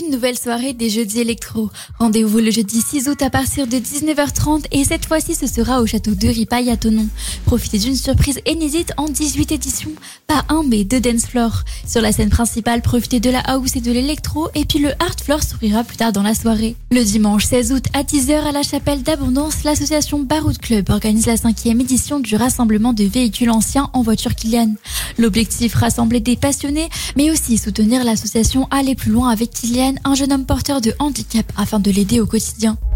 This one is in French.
une nouvelle soirée des jeudis électro. Rendez-vous le jeudi 6 août à partir de 19h30 et cette fois-ci ce sera au château de Ripaille à Thonon. Profitez d'une surprise inédite en 18 éditions, pas un mais deux dance floors. Sur la scène principale, profitez de la house et de l'électro et puis le hard floor s'ouvrira plus tard dans la soirée. Le dimanche 16 août à 10h à la chapelle d'Abondance, l'association Baroud Club organise la 5e édition du rassemblement de véhicules anciens en voiture Kilian. L'objectif, rassembler des passionnés mais aussi soutenir l'association Aller plus loin avec Kilian, un jeune homme porteur de handicap afin de l'aider au quotidien.